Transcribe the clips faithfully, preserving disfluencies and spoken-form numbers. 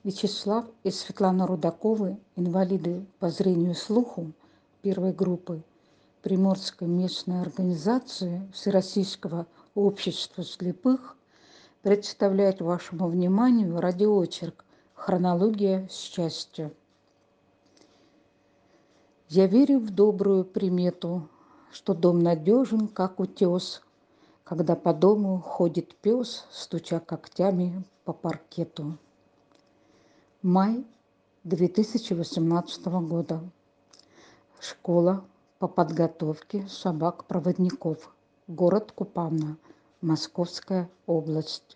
Вячеслав и Светлана Рудаковы, инвалиды по зрению и слуху первой группы Приморской местной организации Всероссийского общества слепых, представляют вашему вниманию радиоочерк «Хронология счастья». Я верю в добрую примету, что дом надежен, как утес, когда по дому ходит пес, стуча когтями по паркету. Май две тысячи восемнадцатого года. Школа по подготовке собак-проводников. Город Купавна, Московская область.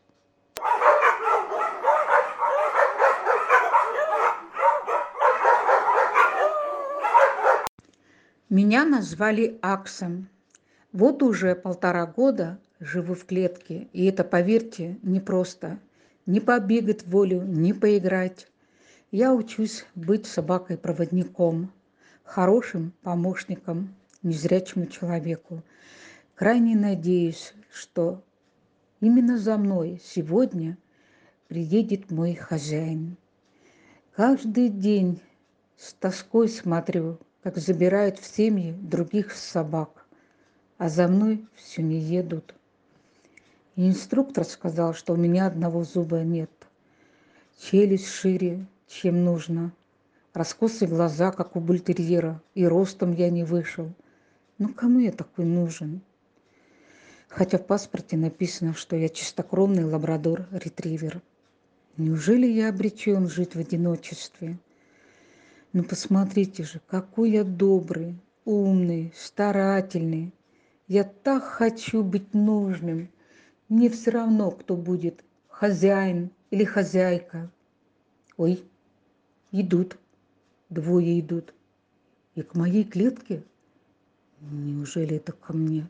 Меня назвали Аксом. Вот уже полтора года живу в клетке, и это, поверьте, непросто. Не побегать в волю, не поиграть. Я учусь быть собакой-проводником, хорошим помощником незрячему человеку. Крайне надеюсь, что именно за мной сегодня приедет мой хозяин. Каждый день с тоской смотрю, как забирают в семьи других собак, а за мной все не едут. И инструктор сказал, что у меня одного зуба нет, челюсть шире, чем нужно, раскосые глаза, как у бультерьера, и ростом я не вышел. Ну, кому я такой нужен? Хотя в паспорте написано, что я чистокровный лабрадор-ретривер. Неужели я обречен жить в одиночестве? Ну, посмотрите же, какой я добрый, умный, старательный. Я так хочу быть нужным. Мне все равно, кто будет, хозяин или хозяйка. Ой, идут, двое идут. И к моей клетке? Неужели это ко мне?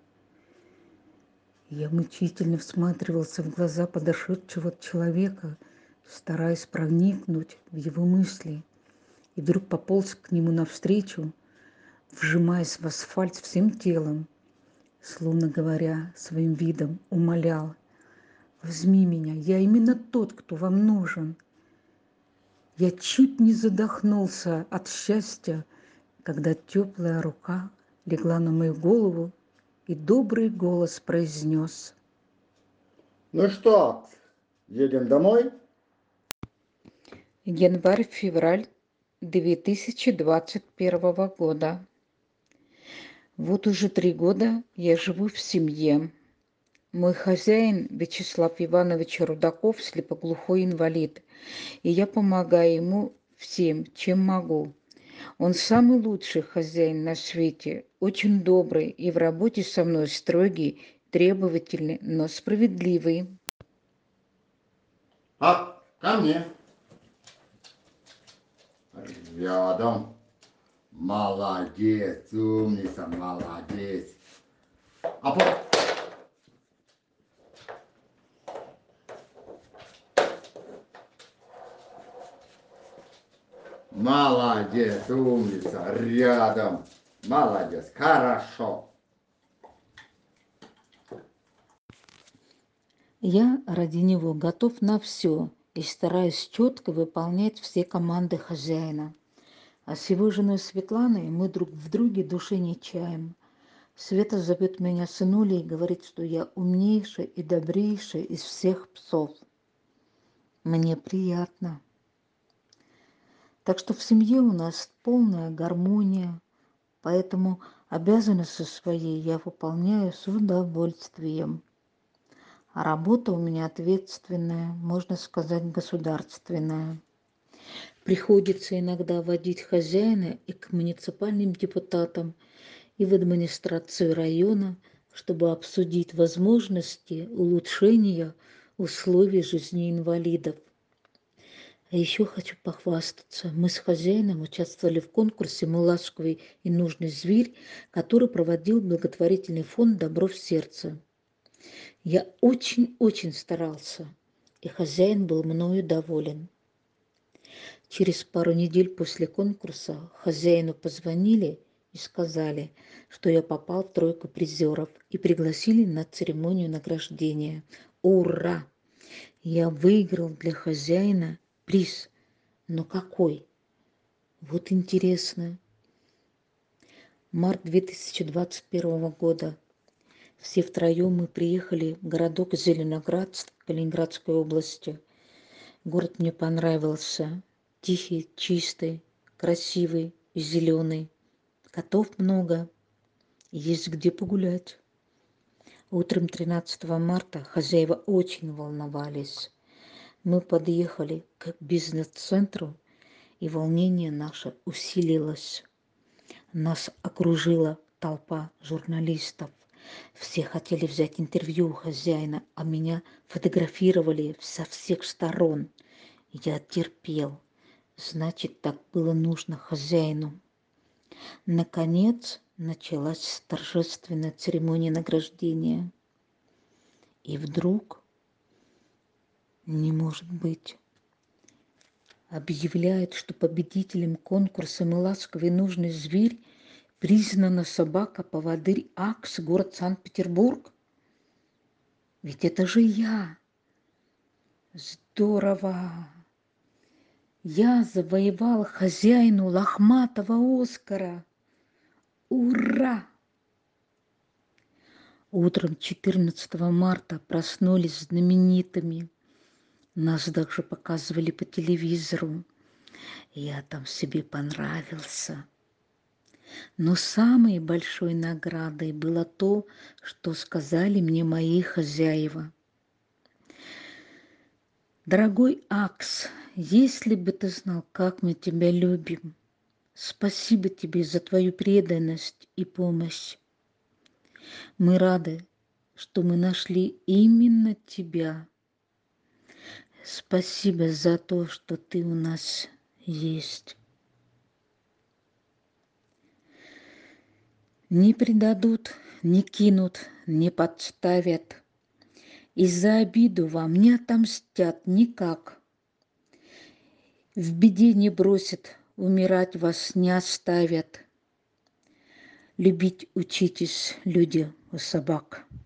Я мучительно всматривался в глаза подошедшего человека, стараясь проникнуть в его мысли, и вдруг пополз к нему навстречу, вжимаясь в асфальт всем телом, словно говоря своим видом, умолял: «Возьми меня, я именно тот, кто вам нужен». Я чуть не задохнулся от счастья, когда теплая рука легла на мою голову, и добрый голос произнес: Ну что, едем домой? Январь-февраль две тысячи двадцать первого года. Вот уже три года я живу в семье. Мой хозяин Вячеслав Иванович Рудаков слепоглухой инвалид, и я помогаю ему всем, чем могу. Он самый лучший хозяин на свете, очень добрый и в работе со мной строгий, требовательный, но справедливый. А, ко мне. Рядом. Молодец, умница, молодец. А по... Молодец, умница, рядом. Молодец, хорошо. Я ради него готов на все и стараюсь четко выполнять все команды хозяина. А с его женой Светланой мы друг в друге души не чаем. Света зовет меня сынулей и говорит, что я умнейший и добрейший из всех псов. Мне приятно. Так что в семье у нас полная гармония, поэтому обязанности свои я выполняю с удовольствием. А работа у меня ответственная, можно сказать, государственная. Приходится иногда водить хозяина и к муниципальным депутатам, и в администрацию района, чтобы обсудить возможности улучшения условий жизни инвалидов. А еще хочу похвастаться. Мы с хозяином участвовали в конкурсе «Мой ласковый и нужный зверь», который проводил благотворительный фонд «Добро в сердце». Я очень-очень старался, и хозяин был мною доволен. Через пару недель после конкурса хозяину позвонили и сказали, что я попал в тройку призеров и пригласили на церемонию награждения. Ура! Я выиграл для хозяина приз Но какой? Вот интересно. Март две тысячи двадцать первого года. Все втроем мы приехали в городок Зеленоградск Калининградской области. Город мне понравился. Тихий, чистый, красивый и зеленый. Котов много. Есть где погулять. Утром тринадцатого марта хозяева очень волновались. Мы подъехали к бизнес-центру, и волнение наше усилилось. Нас окружила толпа журналистов. Все хотели взять интервью у хозяина, а меня фотографировали со всех сторон. Я терпел. Значит, так было нужно хозяину. Наконец началась торжественная церемония награждения. И вдруг, не может быть, объявляет, что победителем конкурса «Мы ласковый нужный зверь» признана собака-поводырь Акс, город Санкт-Петербург. Ведь это же я. Здорово. Я завоевал хозяину лохматого Оскара. Ура! Утром четырнадцатого марта проснулись знаменитыми. Нас даже показывали по телевизору. Я там себе понравился. Но самой большой наградой было то, что сказали мне мои хозяева. Дорогой Акс, если бы ты знал, как мы тебя любим, спасибо тебе за твою преданность и помощь. Мы рады, что мы нашли именно тебя. Спасибо за то, что ты у нас есть. Не предадут, не кинут, не подставят. И за обиду вам не отомстят никак. В беде не бросят, умирать вас не оставят. Любить учитесь, люди, у собак.